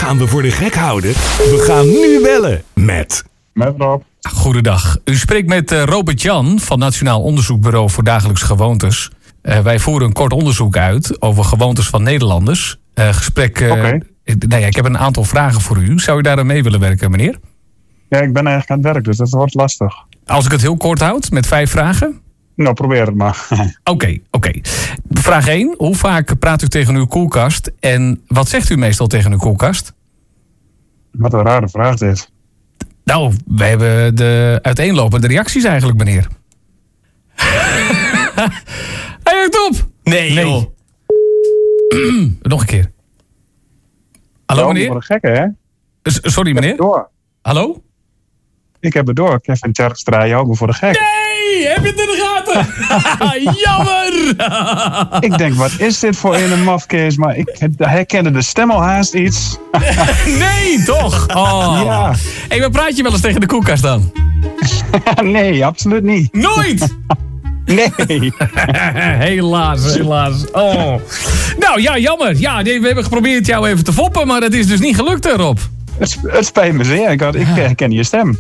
gaan we voor de gek houden? We gaan nu bellen met Rob. Goedendag. U spreekt met Robert-Jan van Nationaal Onderzoekbureau voor Dagelijkse Gewoontes. Wij voeren een kort onderzoek uit over gewoontes van Nederlanders. Oké. Ik heb een aantal vragen voor u. Zou u daar aan mee willen werken, meneer? Ja, ik ben eigenlijk aan het werk, dus dat wordt lastig. Als ik het heel kort houd, met 5 vragen? Nou, probeer het maar. Oké. Vraag 1. Hoe vaak praat u tegen uw koelkast? En wat zegt u meestal tegen uw koelkast? Wat een rare vraag dit. Nou, we hebben de uiteenlopende reacties eigenlijk, meneer. Hij hangt op! Nee. Joh. Nog een keer. Hallo, meneer? Wat een gekke, hè? Sorry, meneer? Door. Hallo? Ik heb het door. Kevin Tjerkstra, jou voor de gek. Nee! Heb je het in de gaten? Jammer! Ik denk, wat is dit voor een mafkees? Maar ik herkende de stem al haast iets. Nee, toch? Oh. Ja. Hey, maar praat je wel eens tegen de koelkast dan? Nee, absoluut niet. Nooit! Nee. Helaas. Oh. Nou ja, jammer. Ja, we hebben geprobeerd jou even te foppen, maar dat is dus niet gelukt, Rob. Het spijt me zeer. Ik herken je stem.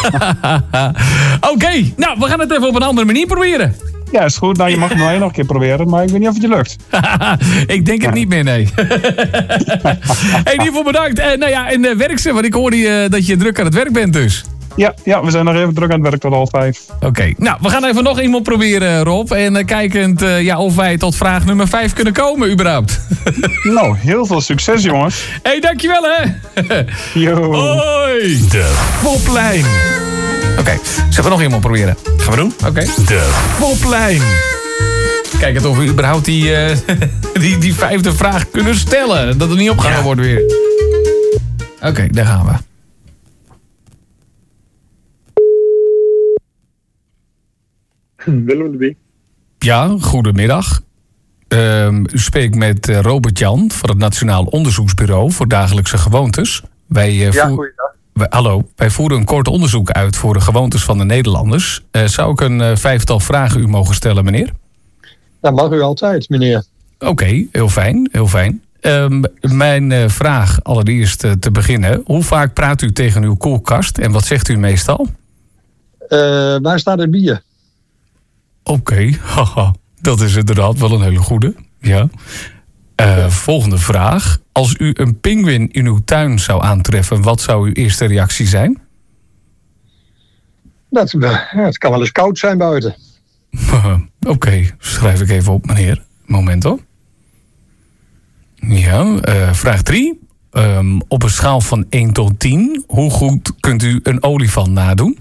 Oké, nou, we gaan het even op een andere manier proberen. Ja, is goed. Nou, je mag het nog een keer proberen, maar ik weet niet of het je lukt. Ik denk het niet meer, nee. In ieder geval bedankt. En werk ze, want ik hoorde dat je druk aan het werk bent dus. Ja, we zijn nog even druk aan het werk tot 5:30. Oké, nou, we gaan even nog iemand proberen, Rob. En kijkend of wij tot vraag nummer 5 kunnen komen, überhaupt. Nou, heel veel succes, jongens. Hey, dankjewel, hè. Yo. Hoi. de Poplijn. Oké, zullen we nog iemand proberen? Gaan we doen? Oké. De Poplijn. Kijk het of we überhaupt die 5e vraag kunnen stellen. Dat er niet opgehangen wordt weer. Oké, daar gaan we. Willem de Bie. Ja, goedemiddag. U spreekt met Robert-Jan van het Nationaal Onderzoeksbureau voor Dagelijkse Gewoontes. Goeiedag. Hallo, wij voeren een kort onderzoek uit voor de gewoontes van de Nederlanders. Zou ik een 5-tal vragen u mogen stellen, meneer? Dat mag u altijd, meneer. Oké, heel fijn. Mijn vraag allereerst te beginnen. Hoe vaak praat u tegen uw koelkast en wat zegt u meestal? Waar staat het bier? Oké, haha, dat is inderdaad wel een hele goede. Ja. Volgende vraag. Als u een pinguïn in uw tuin zou aantreffen, wat zou uw eerste reactie zijn? Het kan wel eens koud zijn buiten. Oké, schrijf ik even op, meneer. Moment hoor. Ja, vraag 3. Op een schaal van 1 tot 10, hoe goed kunt u een olifant nadoen?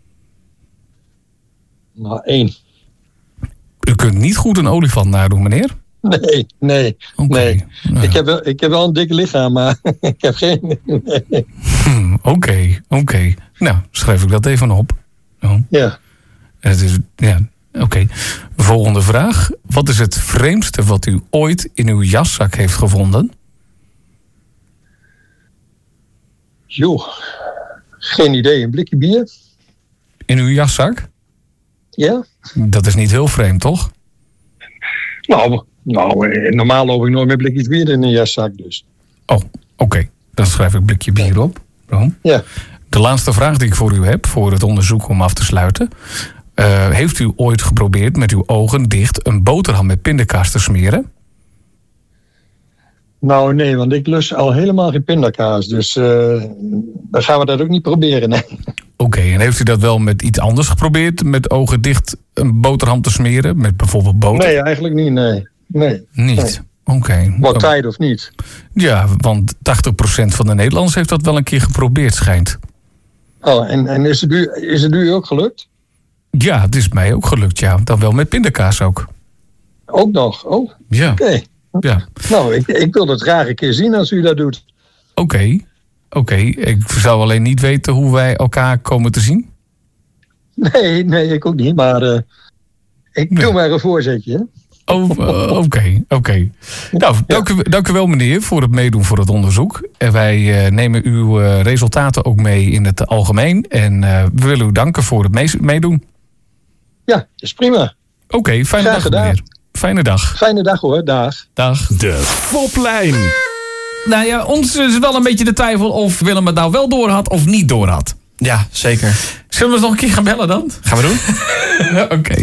Nou, 1. U kunt niet goed een olifant nadoen, meneer? Nee. Oké. Nee. Ik heb wel een dik lichaam, maar ik heb geen... Nee. Oké. Nou, schrijf ik dat even op. Oh. Ja. Oké. Volgende vraag. Wat is het vreemdste wat u ooit in uw jaszak heeft gevonden? Joh, geen idee. Een blikje bier? In uw jaszak? Ja? Dat is niet heel vreemd, toch? Nou, normaal loop ik nooit met blikjes bier in een jaszak, dus. Oh, oké. Dan schrijf ik blikje bier op. Ja. De laatste vraag die ik voor u heb, voor het onderzoek om af te sluiten. Heeft u ooit geprobeerd met uw ogen dicht een boterham met pindakaas te smeren? Nou, nee, want ik lust al helemaal geen pindakaas. Dus dan gaan we dat ook niet proberen, nee. Oké, en heeft u dat wel met iets anders geprobeerd? Met ogen dicht een boterham te smeren? Met bijvoorbeeld boter? Nee, eigenlijk niet, nee. Niet? Oké. Wat tijd of niet? Ja, want 80% van de Nederlanders heeft dat wel een keer geprobeerd, schijnt. Oh, en is het u ook gelukt? Ja, het is mij ook gelukt, ja. Dan wel met pindakaas ook. Ook nog? Oh, ja. Oké. Ja. Nou, ik wil het graag een keer zien als u dat doet. Oké. Ik zou alleen niet weten hoe wij elkaar komen te zien. Nee, ik ook niet, maar ik doe maar een voorzetje, hè? Oké. Nou, dank u wel, meneer, voor het meedoen voor het onderzoek. En wij nemen uw resultaten ook mee in het algemeen. En we willen u danken voor het meedoen. Ja, dat is prima. Oké, fijne dag, meneer. Fijne dag. Fijne dag hoor, dag. Dag. De Poplijn. Nou ja, ons is wel een beetje de twijfel of Willem het nou wel door had of niet door had. Ja, zeker. Zullen we eens nog een keer gaan bellen dan? Gaan we doen? Oké.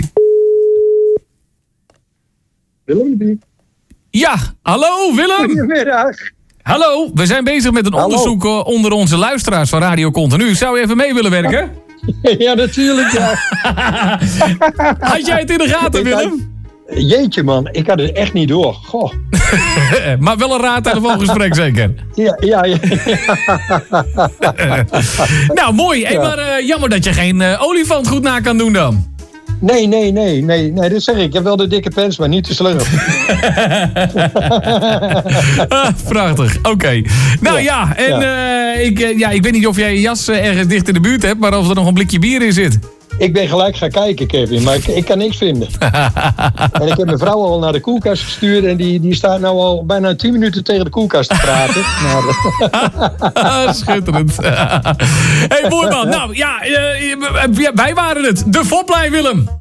Willem? Ja, hallo Willem. Goedemiddag. Hallo, we zijn bezig met een onderzoek onder onze luisteraars van Radio Continu. Zou je even mee willen werken? Ja, natuurlijk, ja. Had jij het in de gaten, Willem? Jeetje, man. Ik had het echt niet door. Goh. Maar wel een raadtelefoongesprek zeker? Ja. Nou, mooi. Hey, maar jammer dat je geen olifant goed na kan doen dan. Nee, dat zeg ik. Ik heb wel de dikke pens, maar niet de slurp. Prachtig, oké. Nou ja, en ik weet niet of jij je jas ergens dicht in de buurt hebt, maar of er nog een blikje bier in zit. Ik ben gelijk gaan kijken, Kevin, maar ik kan niks vinden. En ik heb mijn vrouw al naar de koelkast gestuurd en die staat nou al bijna 10 minuten tegen de koelkast te praten. Schitterend. Hey, mooi man. Nou ja, wij waren het. De Foplijn, Willem.